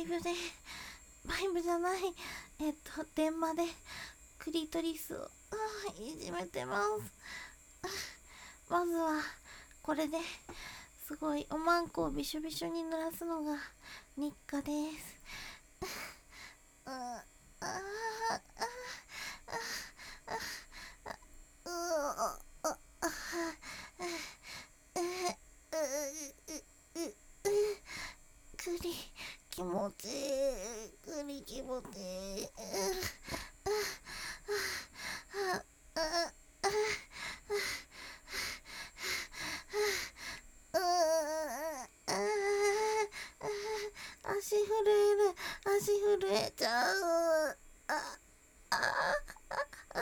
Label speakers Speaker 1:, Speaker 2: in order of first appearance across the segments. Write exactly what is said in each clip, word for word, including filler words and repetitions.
Speaker 1: ブでバイブじゃないえっと電話でクリトリスをいじめてます。まずはこれですごいおまんこをびしょびしょに濡らすのが日課です。あああクリ気持ちいい、クリ気持ちいい。足震える、足震えちゃう。あああ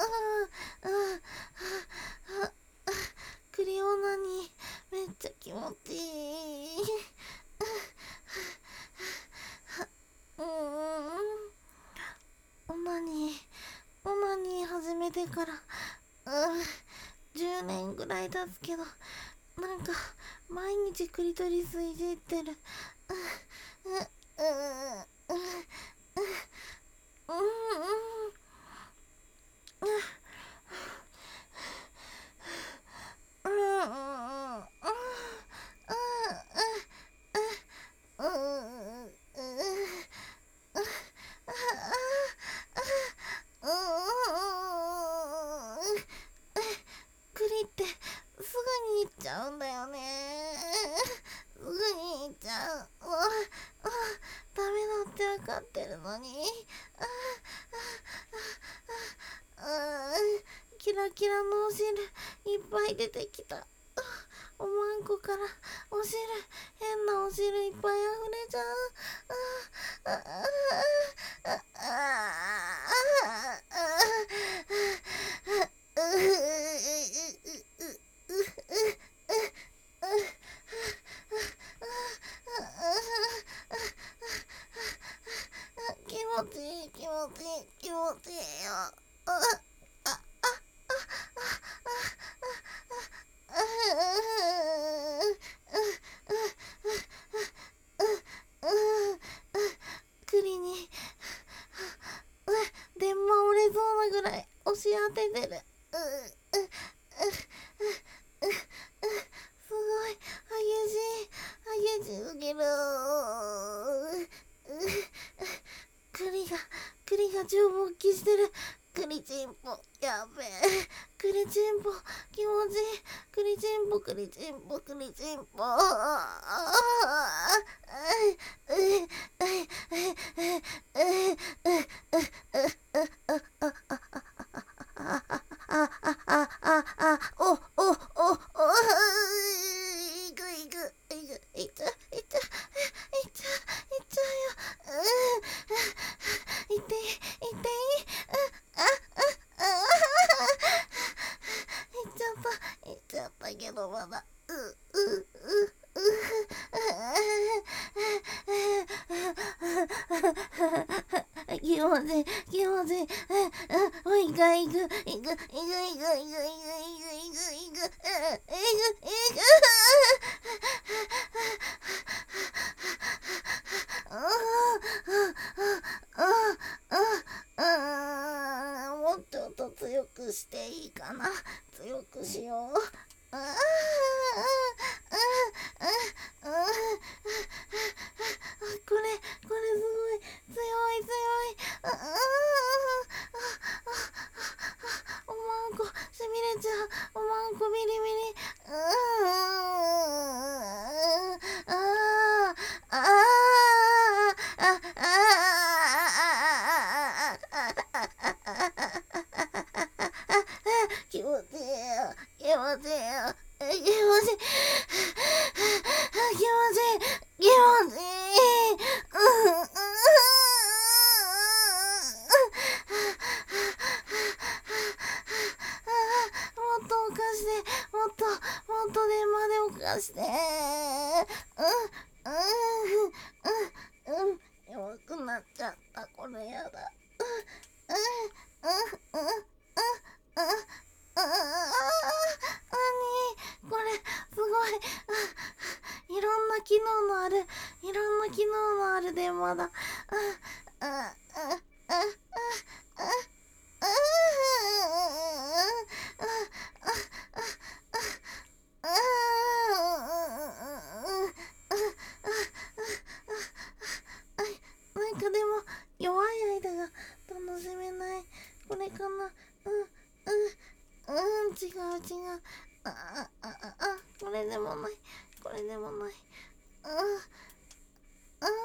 Speaker 1: あクリオナにめっちゃ気持ちいい。うーんオナニーオナニー始めてからうんじゅうねんぐらい経つけど、なんか毎日クリトリスいじってる。うんうんうんうんクリってすぐに行っちゃうんだよね。すぐに行っちゃう。ダメだって分かってるのに。キラキラのお汁いっぱい出てきた。おまんこからお汁、変なお汁いっぱいあふれちゃう。気持ちいい気持ちいい気持ちいいよ。クリに電話折れそうなぐらい押し当ててる。すごい激しい激しすぎる。クリがクリが超勃起してる。クリチンポやべえ。クリチンポ気持ちいい。クリチンポクリチンポクリチンポおおおおいくいくいくいっちゃいっちゃいっちゃいっちゃうよ。いっていいいっていい。いっちゃったいっちゃったけどまだううう気持ちいい気持ちいい。もう一回いくいくいくいくいくいくいくいくいくいくいくいくもうちょっと強くしていいかな。強くしよう。これこれすごい強い強い。おまんこしびれちゃう。おまんこビリビリ。あああ気持ちいいよ気持ちいいよ気持ちいい気持ちいい気持ちいい気持ちいい。もっとおかしてもっともっと電話でおかして。うんうんうんうん弱くなっちゃった。これやだ。うんうんうんうんなにこれすごいいろんなな機能のあるいろんな機能のある電話だ。ああああああなんかでも弱い間が楽しめない。これかな。うんうんうん、違う違う。あああああ、これでもない、これでもない。あああ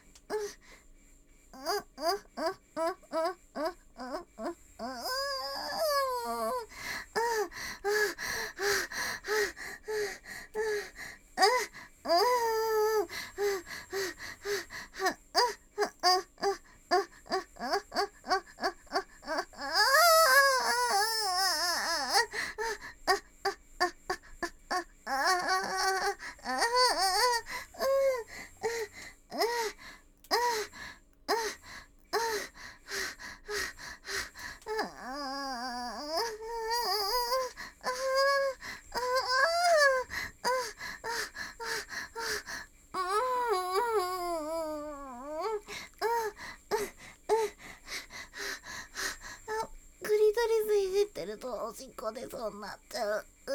Speaker 1: クリトリスいじってるとおしっこでそうなっちゃう。うう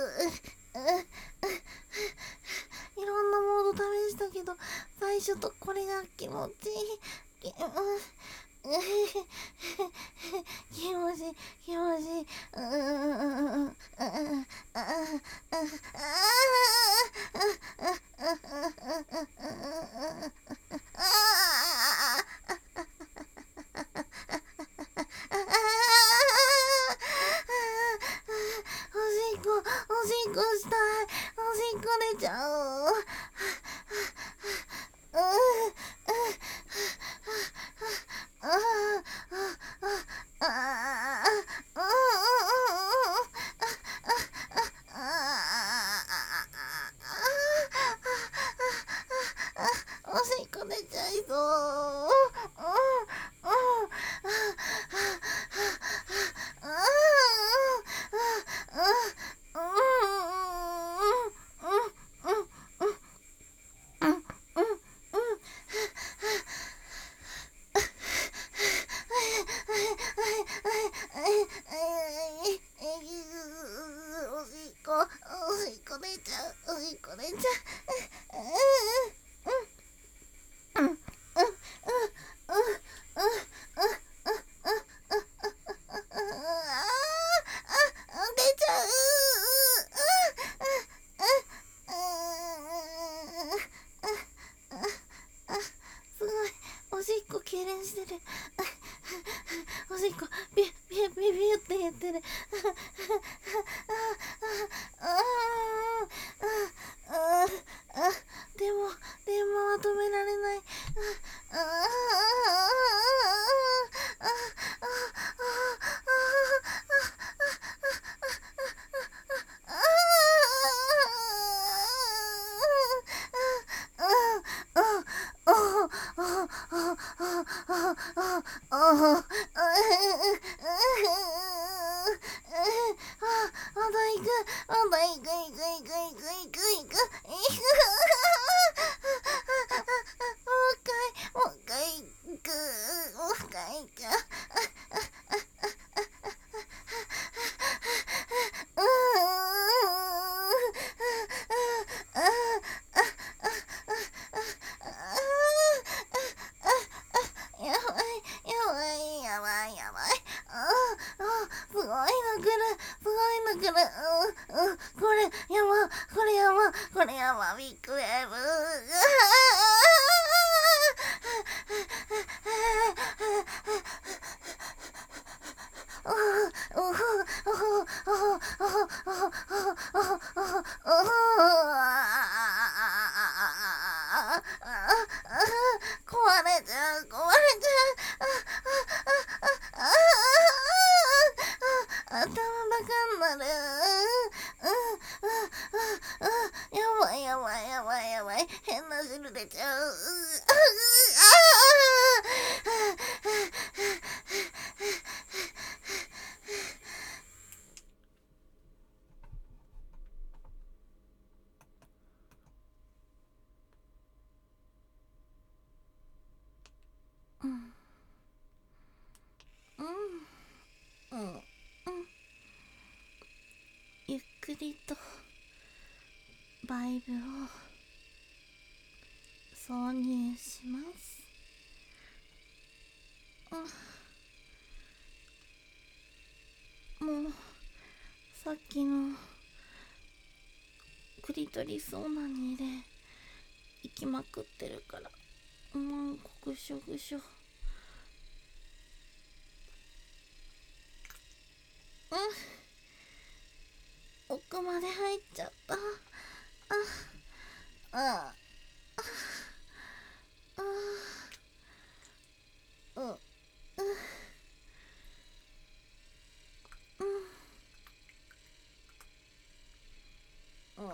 Speaker 1: いろんなモード試したけど最初とこれが気持ちいい。き気持ちいい気持ちいい。おしっこおしっこしたい。おしっこ出ちゃう。おしっこ出ちゃいそう。おしっこおしっこ出ちゃう。おしっこ出ちゃう。出ちゃう。すごいおしっこ痙攣してる。おしっこビュビュビュビュって言ってる。でも電話は止められない。まだ行く、まだ行く、行く、行く、行く、行く、行く。もう一回、もう一回行く、もう一回行く。やばい、やばい、やばい、やばい。すごいの来る、すごいの来る。うん、うん、これやば、これやば、これやば、ビッグウェーブ。壊れちゃう、壊れちゃう。頭高になる。やばいやばいやばいやばい。変な汁出ちゃう。 くりとバイブを挿入します。もうさっきのクリトリスオナニーで行きまくってるから、おまんこぐしょぐしょ。うん、奥まで入っちゃった。あああああうんうんうん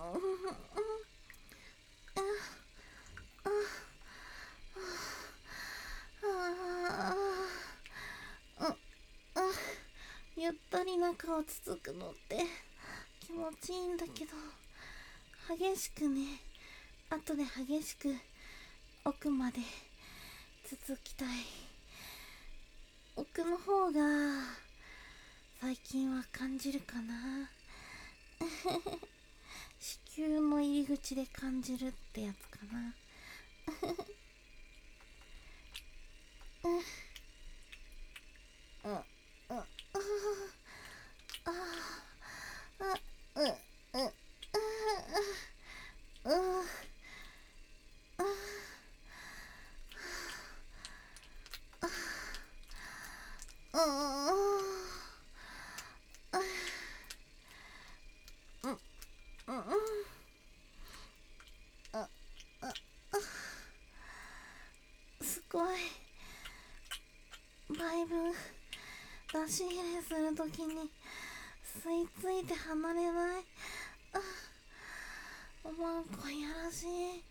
Speaker 1: ゆったり中をつつくのって気持ちいいんだけど、激しくね、後で激しく奥までつつきたい。奥の方が最近は感じるかな。子宮の入り口で感じるってやつかな。うんうんうんああうんうんうんすごい。バイブ出し入れするときに吸い付いて離れない。おまんこいやらしい。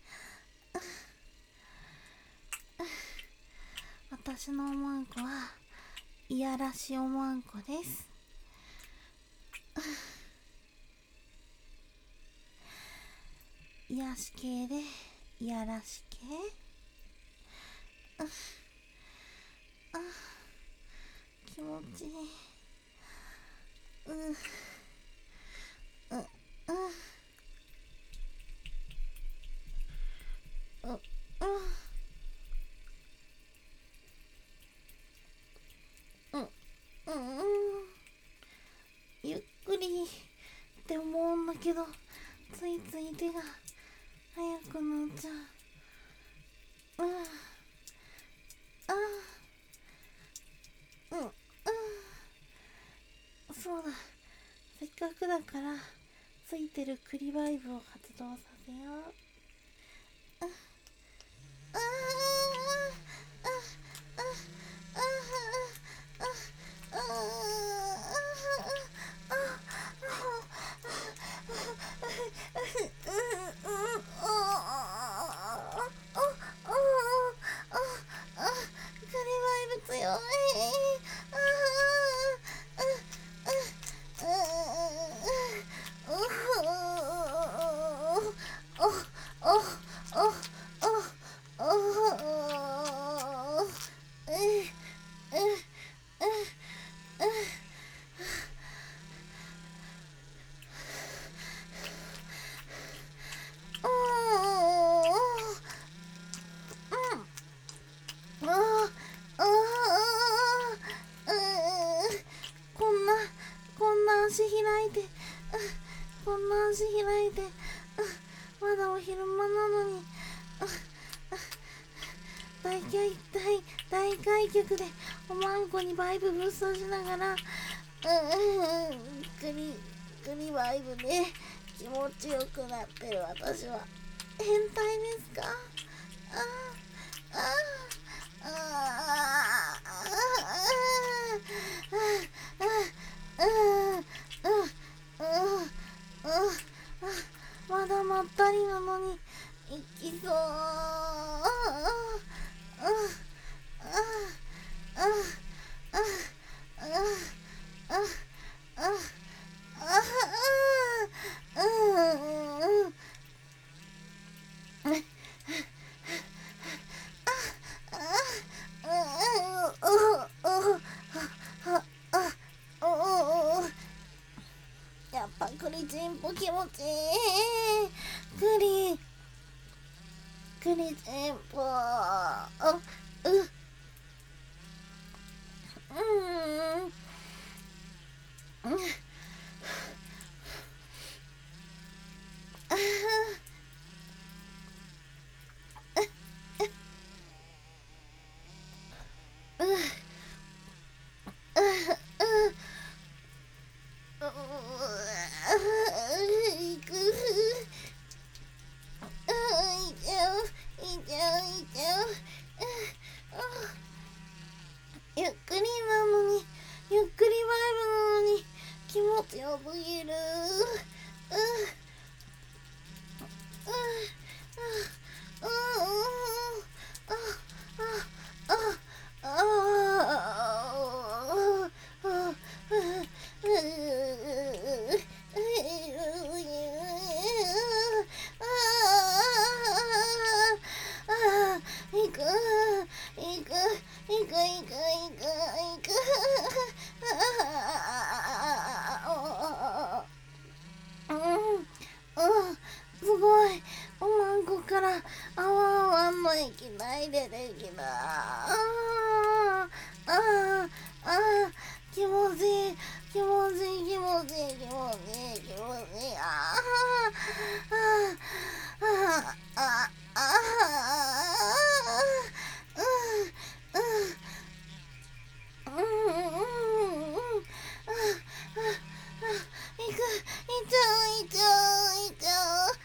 Speaker 1: 私のおまんこはいやらしおまんこです。癒し系でいやらし系。あ気持ちいい。うんうんうんうんうんうんうんゆっくりって思うんだけど、ついつい手が早くなっちゃう。うんあうんうんそうだ、せっかくだからついてるクリバイブを発動させよう。あクリバイブ強い。こんなこんな足開いて、こんな足開いて、まだお昼間なのに、大開大大開脚でおまんこにバイブぶっ刺しながら、うんクリクリバイブで気持ちよくなってる私は変態ですか？ああああまだまったりなのに行きそう。 やっぱ栗ちんぽ気持ちいい。栗栗ちんぽ、あううーんうんゆっくりなのに、ゆっくりバイブなのに気持ちよすぎる。行く行く行く行く行く行くうんうんすごい。おまんこからあわあわの液体出てきた。あーあーあー気持ちいい気持ちいい気持ちいい気持ちいい気持ちいい。あーあーあーあーあーうんうんうんうんいくいっちゃういっちゃういっちゃう。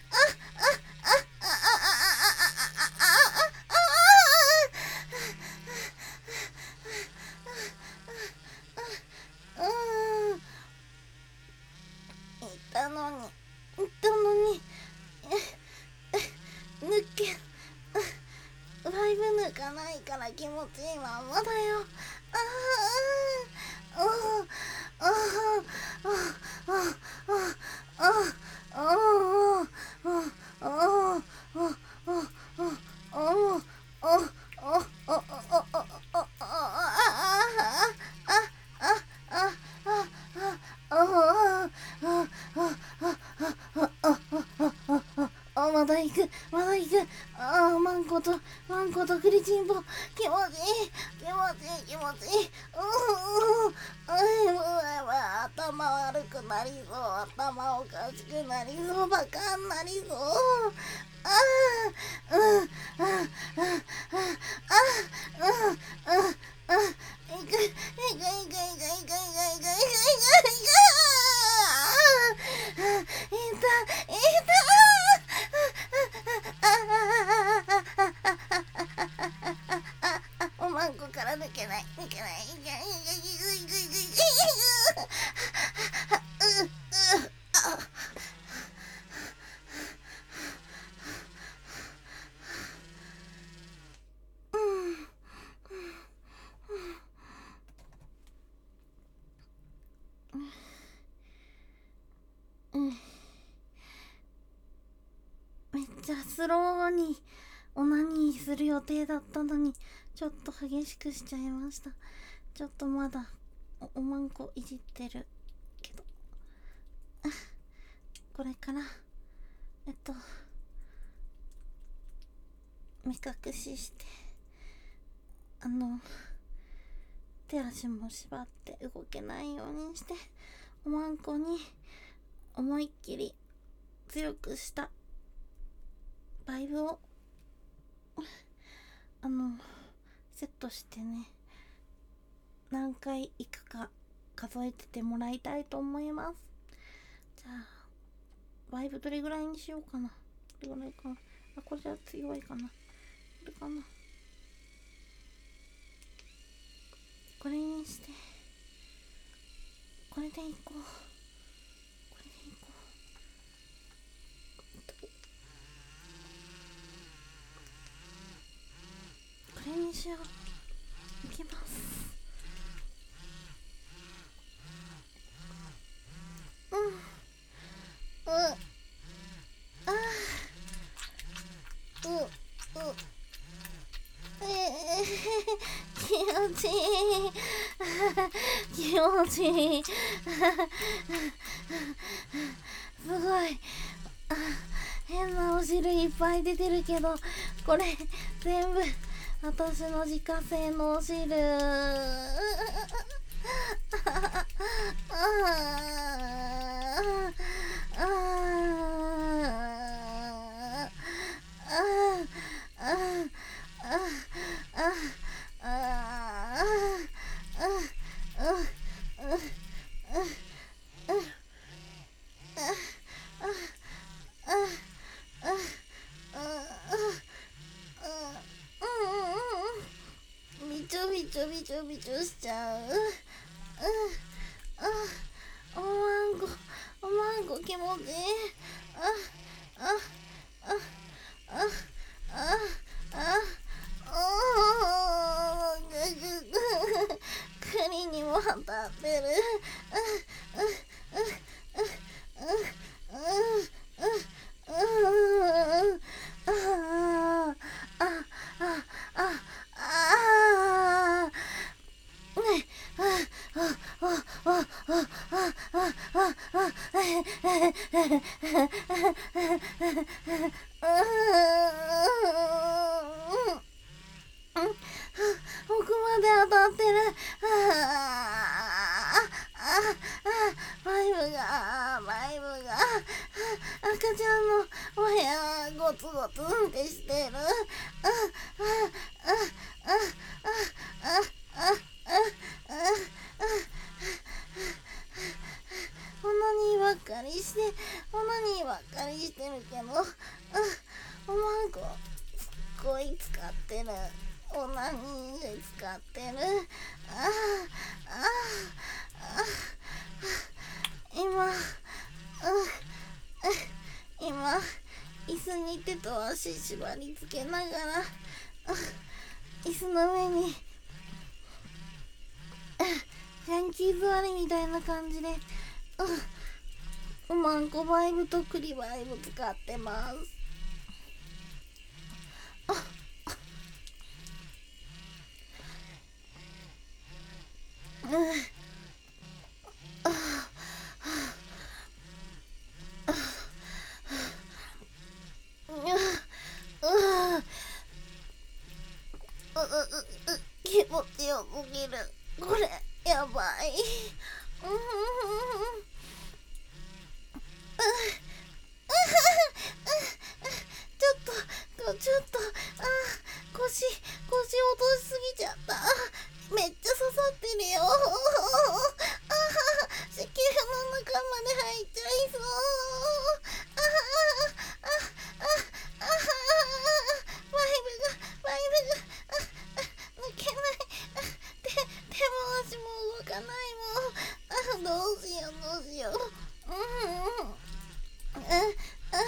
Speaker 1: 言ったのに言ったのに抜けライブ抜かないから気持ちいいまんまだよ。あああああああああまだ行くまだ行く。ああマンコとマンコとクリチンポ気持ちいい気持ちいい気持ちいい。ううううわ頭悪くなりそう。頭おかしくなりそう。バカになりそう。ああうんああああうんうん行く行く行く行く行く行く行く行く行くいたいた。おまんこから抜けない抜けない。めっちゃスローにオナニーする予定だったのにちょっと激しくしちゃいました。ちょっとまだ お, おまんこいじってるけどこれからえっと目隠ししてあの手足も縛って動けないようにしておまんこに思いっきり強くしたバイブをあのセットしてね何回いくか数えててもらいたいと思います。じゃあバイブどれぐらいにしようかな。どれぐらいかな。あこれじゃ強いかな。これかな。これにしてこれでいこう。これでいこう。これにしよう。いきます。うんうんああううええー、気持ちいい気持ちいいすごい。あ、変なお汁いっぱい出てるけど、これ全部私の自家製のお汁。びちょびちょびちょびちょしちゃう。おまんこ、おまんこ気持ちいい。あ、あ、あ、あ、あ、あ、あ、ぐぐぐ、栗にも当たってる。奥まで当たってる。バイブがバイブが赤ちゃんのお部屋ゴツゴツってしてる。オナニーばっかりしてオナニーばっかりしてるけど、おまんこすっごい使ってる。オナニーで使ってる。あああ今、今椅子に手と足縛り付けながら椅子の上にヤンキー座りみたいな感じでおまんこバイブと栗バイブ使ってます。気持ちよすぎる。これやばい。ちょっとちょっとあ腰腰落としすぎちゃった。めっちゃ刺さってるよ。あ子宮の中まで入っちゃいそう。ああああバイブがバイブが抜けない。手手も足も動かないもん。どうしようどうしよう。うんあああ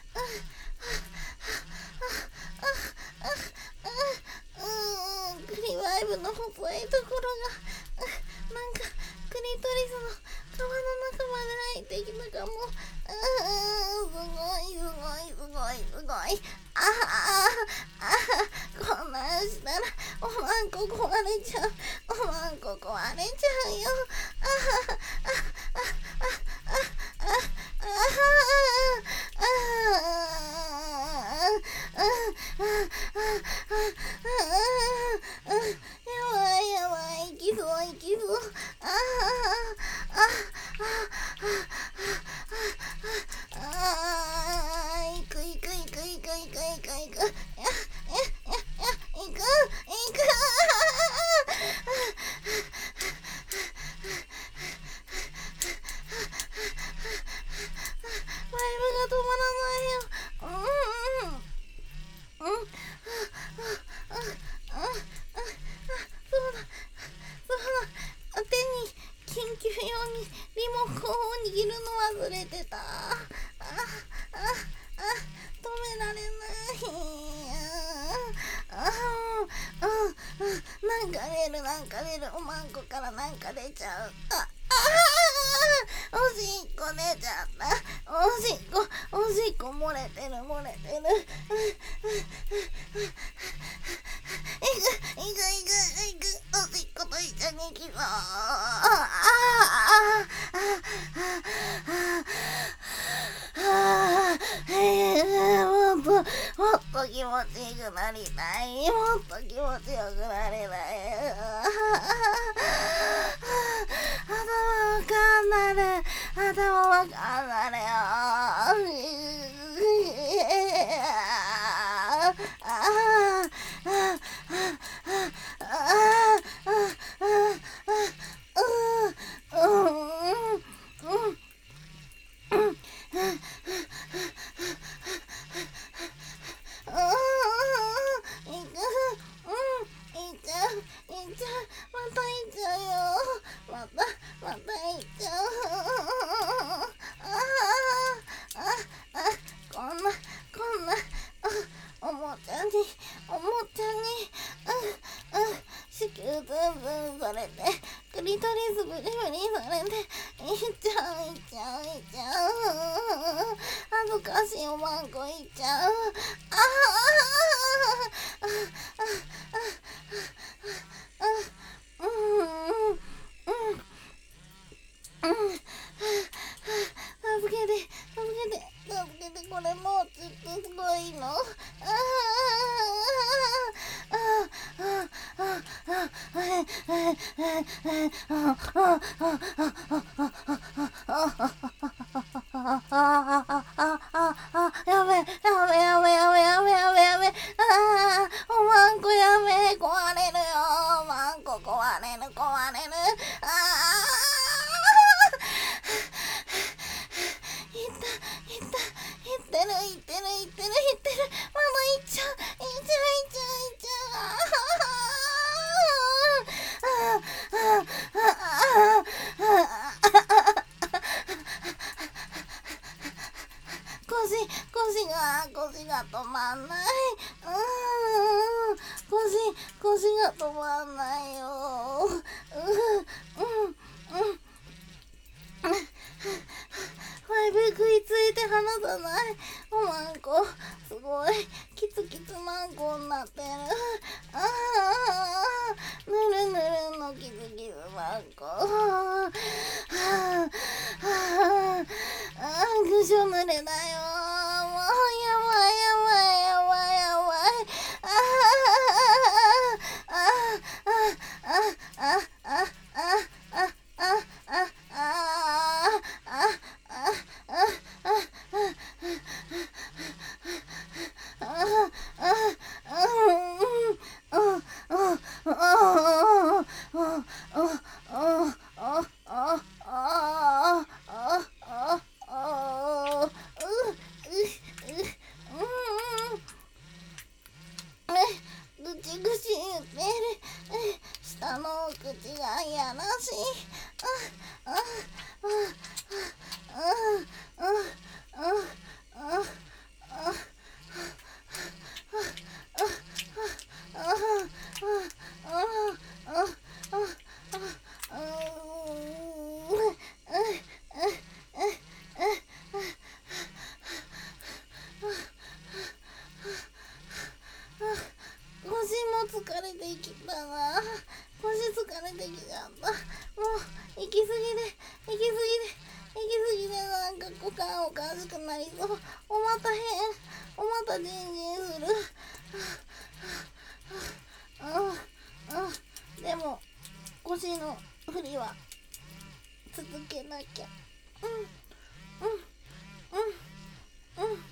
Speaker 1: クリバイブの細いところがなんかクリトリスの皮の中まで入ってきたかも。あすごいすごいすごいすごい。ああこんなんしたらおまんこ壊れちゃう。おまんこ壊れちゃうよ。あああああああやばいやばい、いきそういきそう。ああああいくいくいくいくいくいくいくいくいくいくバイブが止まらないよ。うんうんうんそうだそうだ、手に緊急用にリモコンを握るの忘れてた。あああ止められない。ああなんか出るなんか出る。おまんこからなんか出ちゃう。ああおしっこ出ちゃった。おしっこおしっこ漏れてる漏れてる。いくいくいくいくおしっこと一緒に行きます。ああああああと気持ちよくなりたい。もっと気持ちよくなりたい。頭わかんなる。頭わかんなるよ。されて、クリトリスブリブリされて、いっちゃういっちゃういっちゃう、恥ずかしいおまんこいっちゃう、ああうんうんうん助けて助けて助けて、これもうちょっとすごいの、ああやべやべやべやべやべやべやべ、ああおまんこやべ、壊れるよ、おまんこ壊れる壊れる、ああいったいったいってるいってるいってるいってる、まだいっちゃういっちゃういっちゃういっちゃう、腰腰が腰が止まんない、うーん腰腰が止まんないよ、うんうんうんファイブ食いついて離さない。おまんこすごいキツキツマンコになってる。ああぬるぬるのキツキツマンコ。はあはああぐしょ濡れだよ。もうやばいやばいやばいやばい。ああああああああああああぐちぐち言ってる。下の口がいやらしい。あああああああ腰も疲れてきたな。腰疲れてきちゃった。もう行き過ぎで行き過ぎで行き過ぎでなんか股間おかしくなりそう。おまたへんおまたジンジンする。うんでも腰の振りは続けなきゃ。うんうんうんうん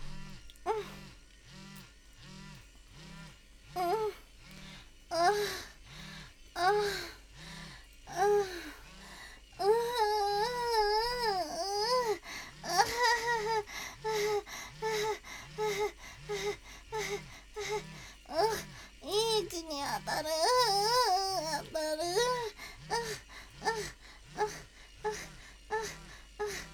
Speaker 1: うんうんああああいい位置に当たる当たるあああああ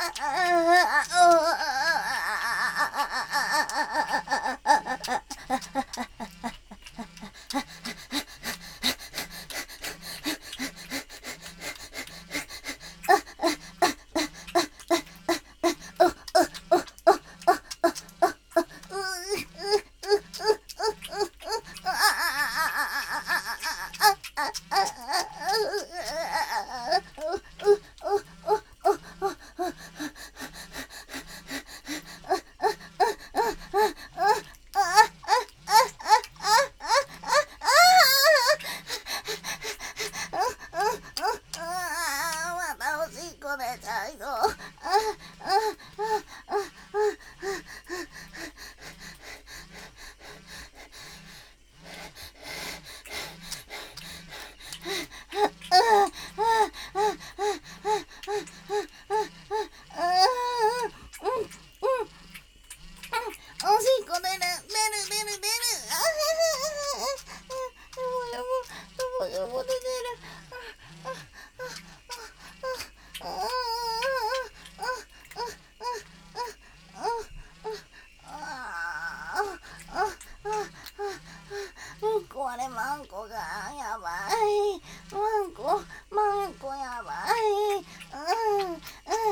Speaker 1: これマンコがやばい。マンコマンコやばい。うんうんうんうん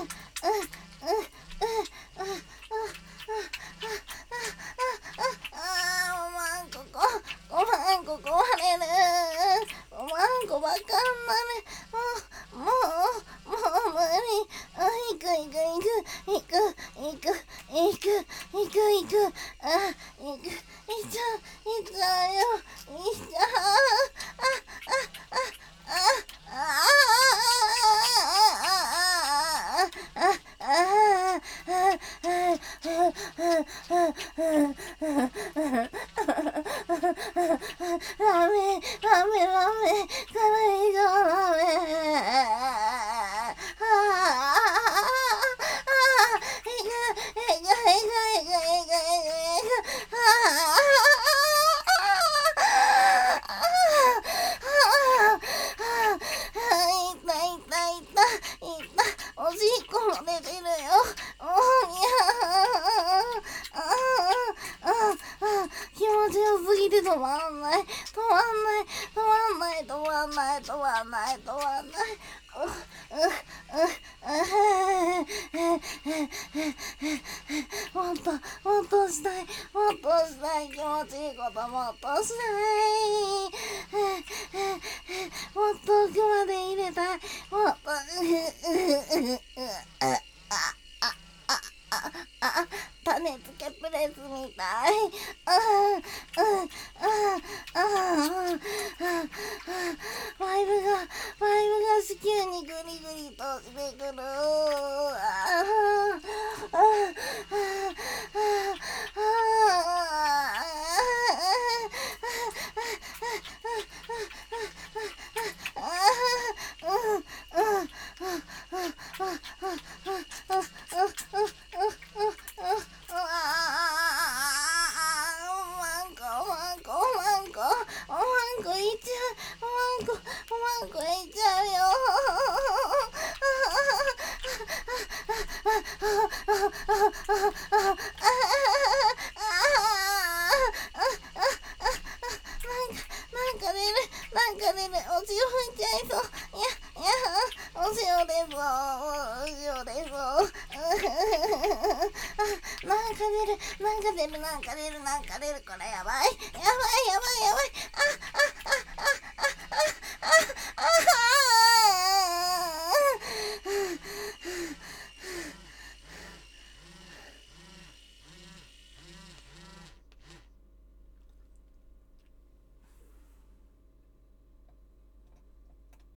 Speaker 1: あーマンコこマンコ壊れる。マンコばっかんなる。もうもうもう無理。あ行く行く行く行く行く行く行く行くあ行く行っちゃう行っちゃうよ行っちゃうあああああラメラメラメこれ以上ラメああいくいくいくいくいくいくいくおしっこも出てるよ。おーいやーあーあー気持ちよすぎて止まんない止まんない止まんない止まんない止まんない止まんない。うううもっともっとしたいもっとしたい気持ちいいこともっとしたい。もっと奥まで入れたいもっと種付けプレスみたい。ワイブがワイブが子宮にグリグリとしてくる。 なんか出る、なんか出る、お塩吹いちゃいそう。いや、いや、お塩ですぞ、お塩ですぞ。なんか出る、なんか出る、なんか出る、なんか出る、これやばい、やばい、や